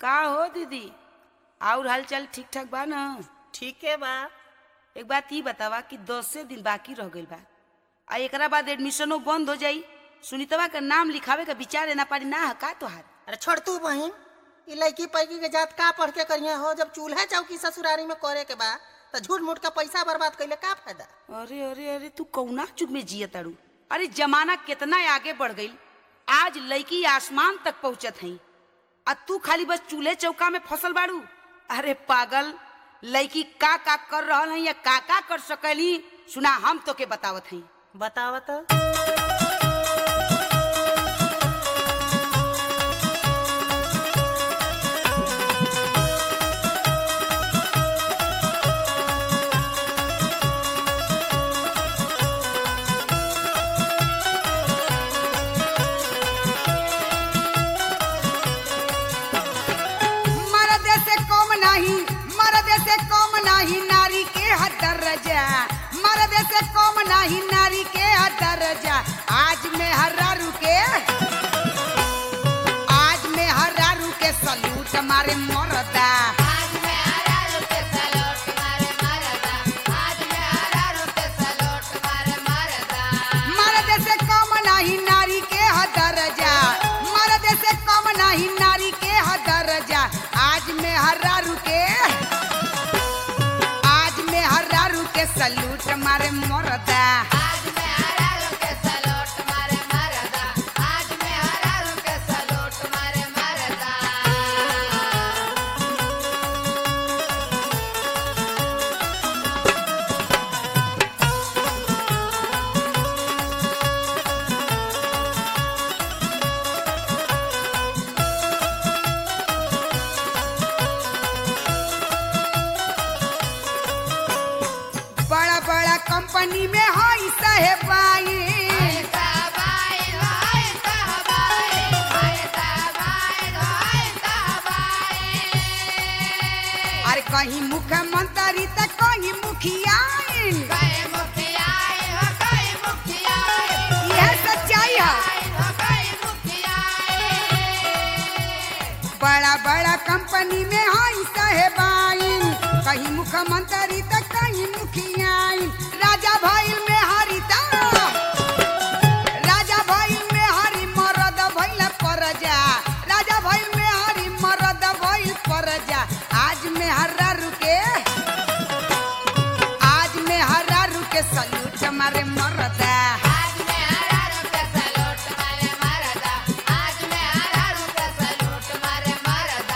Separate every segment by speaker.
Speaker 1: का हो दीदी और हालचाल ठीक ठाक बा ना?
Speaker 2: ठीक है बा।
Speaker 1: एक बात ई बतावा कि 10 दिन बाकी रह गइल बा आ एकरा बाद एडमिशनो बंद हो जाई। सुनीतवा का नाम लिखावे का विचार ना पारी ना है का तोहार?
Speaker 2: अरे छोड़ तू बहन, ई लड़की पैकी के जात का पढ़ के करिया हो। जब चूल्हा चौकी ससुरारी में करे के बा तो झूठ मूठ का पैसा बर्बाद कइले का फायदा।
Speaker 1: अरे अरे अरे तू कौना चुग में जिया तारू? अरे जमाना कितना आगे बढ़ गई, आज लड़की आसमान तक पहुंचत हई आ तू खाली बस चूल्हे चौका में फसल बाड़ू। अरे पागल, लड़की का कर रहल हई या का कर सकली सुना हम तो के बतावत हई।
Speaker 2: बतावत
Speaker 1: कम नाही नारी के हद दर्जा, मर्द से कम नाही नारी के हद दर्जा। आज में हरारू के सलूट मारे मरदा,
Speaker 3: आज में हरारू के सलूट मारे मरदा, आज में हरारू के सलूट मारे मरदा।
Speaker 1: मर्द से कम नाही नारी के हद दर्जा, मर्द से कम नाही नारी के हद दर्जा। आज में हरारू के सलूट मारे मरदा,
Speaker 3: आज में हरारू के सलूट मारे मरदा, आज में हरारू के सलूट मारे मरदा।
Speaker 1: बड़ा बड़ा कंपनी में हई साहेबाई, अरे कहीं मुख्यमंत्री तो कहीं मुखिया। यह सच्चाई है। बड़ा बड़ा कंपनी में हई साहेबाई, कहीं मुख्यमंत्री तो कहीं मुखिया। राजा भइल में हरिता, राजा भइल में हरि मरद भइल परजा, राजा भइल में हरि मरद भइल परजा। आज में हरारू के सलूट मारे मरदा,
Speaker 3: आज में हरारू के सलूट मारे मरदा, आज में हरारू के सलूट मारे मरदा।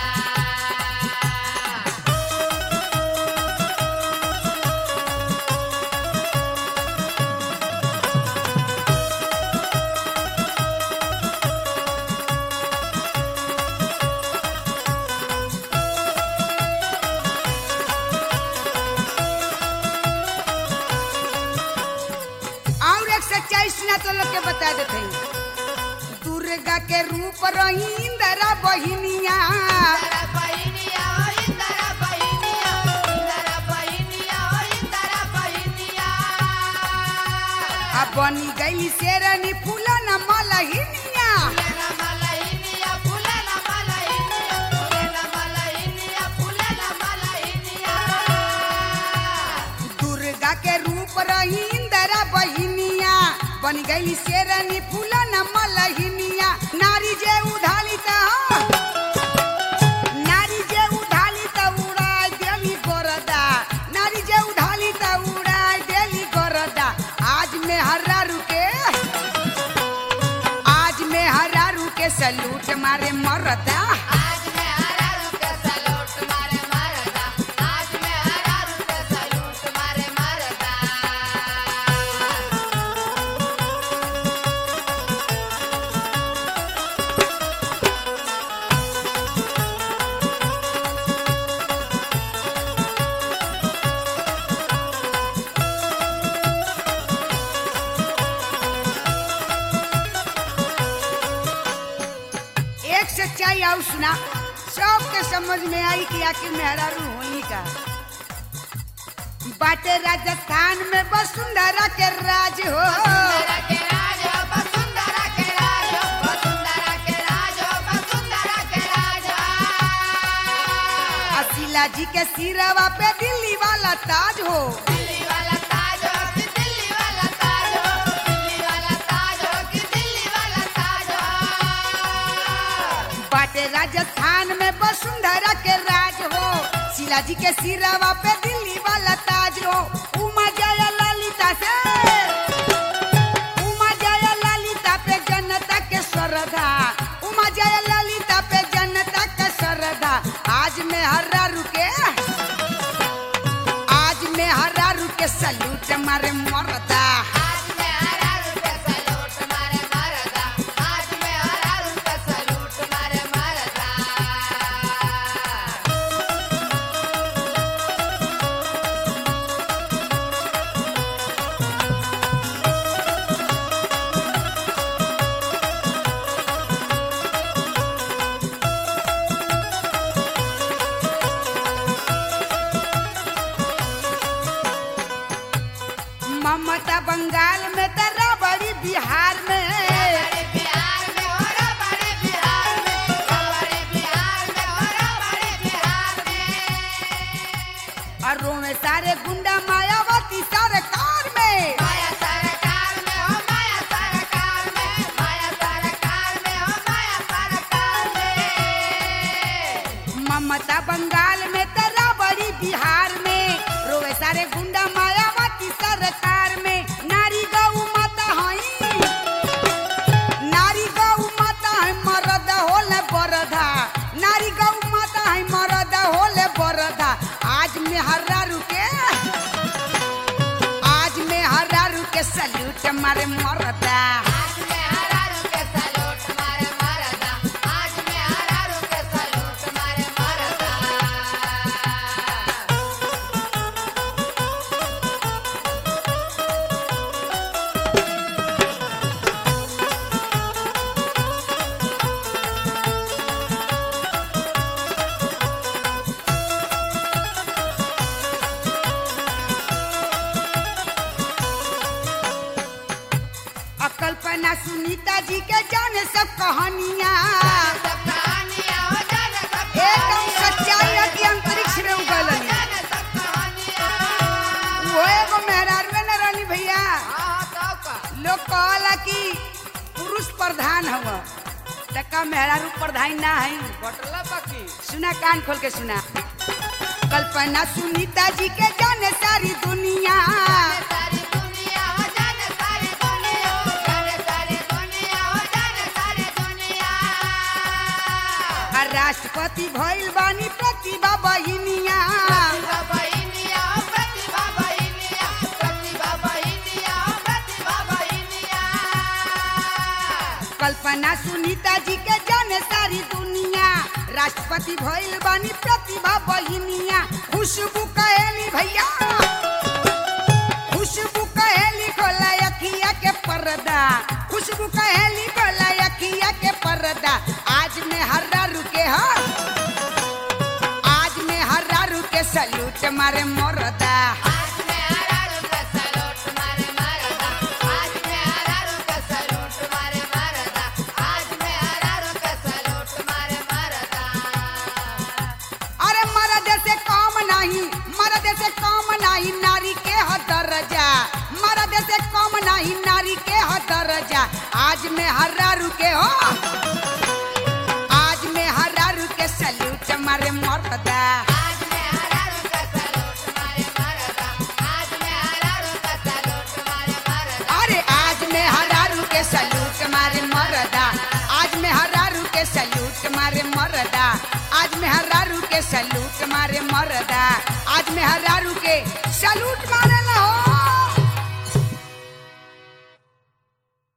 Speaker 1: और एक सच्चाई सुना तो लोग के बता देते हैं। दुर्गा के रूप रही इंदिरा बहिनिया,
Speaker 3: इंदिरा बहिनिया ओ इंदिरा बहिनिया, इंदिरा बहिनिया ओ इंदिरा बहिनिया।
Speaker 1: अब बनी गई शेरनी फूलन मलहिनिया।
Speaker 3: फूलन मलहिनिया, फूलन मलहिनिया, फूलन मलहिनिया, फूलन मलहिनिया।
Speaker 1: दुर्गा के रूप रही इंदिरा बहिनिया, बन गई शेरनी फूलन मलहिनिया। नारी जे उधाली त उड़ाई देली गोरदा, नारी जे उधाली त उड़ाई देली गोरदा। आज में हरारू के सलूट मारे मरदा,
Speaker 3: आज में हरारू के सलूट मारे मरदा, आज में हरारू के सलूट मारे मरदा।
Speaker 1: एक सच्चाई और सुना, सबके समझ में आई कि आखिर मेहरारू होली का बाटे। राजस्थान में वसुंधरा के राज हो,
Speaker 3: वसुंधरा के राज हो, वसुंधरा के राज हो, वसुंधरा के राज हो, वसुंधरा के राज हो।
Speaker 1: शीला जी के सिरवा पे दिल्ली वाला ताज हो,
Speaker 3: दिल्ली वाला ताज हो कि दिल्ली वाला ताज हो, दिल्ली वाला ताज हो कि दिल्ली वाला ताज हो।
Speaker 1: बाटे राजस्थान में वसुंधरा के राज हो, शीला जी के सिरवा पे दिल्ली वाला ताज हो। उमा जया ललिता से, उमा जया ललिता पे जनता के श्रद्धा, उमा जया ललिता पे जनता के श्रद्धा। आज में हर्रा रुके, आज में हर्रा रुके सल्यूट मारे मरदा।
Speaker 3: आज में हरा रुपए सलूट मारे मरदा, आज में हरा रुपए सलूट मारे मरदा।
Speaker 1: ममता बंगाल में तेरा बड़ी बिहार में,
Speaker 3: बड़े बिहार में हो रा बड़े बिहार में, बड़े बिहार में हो रा बड़े बिहार में।
Speaker 1: और में सारे गुंडा मायावती सरकार में।
Speaker 3: माया सरकार में हो माया सरकार में, माया सरकार में हो माया सरकार में।
Speaker 1: ममता बंगाल में तेरा बड़ी बिहार में, रोवे सारे गुंडा मायावती सरकार में। नारी गौ माता हई, नारी गौ माता है मरद होले बरधा, नारी गौ माता है मरद होले बरधा। आज में हर्रा रुके, आज में हर्रा रुके सल्यूट मारे मरदा।
Speaker 3: आज में हरा रुपए सलूट मारे मरदा, आज में हरा रुपए सलूट मारे मरदा।
Speaker 1: कल्पना सुनीता जी के जाने सब कहानियाँ,
Speaker 3: सब कहानियाँ हो जाने सब
Speaker 1: एकदम सच्चाई है कि अंतरिक्ष में उगलनी।
Speaker 3: जाने सब कहानियाँ।
Speaker 1: वो एगो मेहरारू न रहनी भैया,
Speaker 3: हाँ तो का
Speaker 1: लोग कहला कि पुरुष प्रधान हवा, टका मेहरारू प्रधान ना है।
Speaker 3: बटला बाकी
Speaker 1: सुना, कान खोल के सुना। कल्पना सुनीता जी के जाने सारी दुनिया,
Speaker 3: सारी दुनिया हो जाने सारी दुनिया हो जाने सारी दुनिया हो जाने सारी दुनिया।
Speaker 1: और राष्ट्रपति भइल बानी प्रतिभा बहिनिया।
Speaker 3: प्रतिभा बहिनिया हो प्रतिभा बहिनिया, प्रतिभा बहिनिया हो प्रतिभा बहिनिया।
Speaker 1: कल्पना सुनीता जी के जाने सारी दुनिया, राष्ट्रपति भइल बानी प्रतिभा बहिनिया। खुशबू कहेली भैया, खुशबू कहेली खोला अखिया के पर्दा, खुशबू कहेली खोला अखिया के पर्दा। आज में हर्रा रुके हो, आज में हर्रा रुके सल्यूट मारे मरदा।
Speaker 3: आज में हरा रुपए सलूट मारे मरदा, आज में हरा रुपए सलूट मारे मरदा, आज में हरा रुपए सलूट मारे मरदा।
Speaker 1: अरे मर्द से काम नहीं, मर्द से काम नहीं नारी के ह दर्जा, मर्द से काम नहीं नारी के ह दर्जा। आज में हर्रा रुके हो, आज में हर्रा रुके सल्यूट मारे मरदा।
Speaker 3: आज में हरा रुपए सलूट मारे मरदा, आज में हरा रुपए सलूट मारे मरदा।
Speaker 1: अरे आज में हर्रा रुके सल्यूट मारे मरदा, आज में हर्रा रुके सल्यूट मारे मरदा, आज में हर्रा रुके सल्यूट मारे मरदा, आज में हर्रा रुके सल्यूट मारे।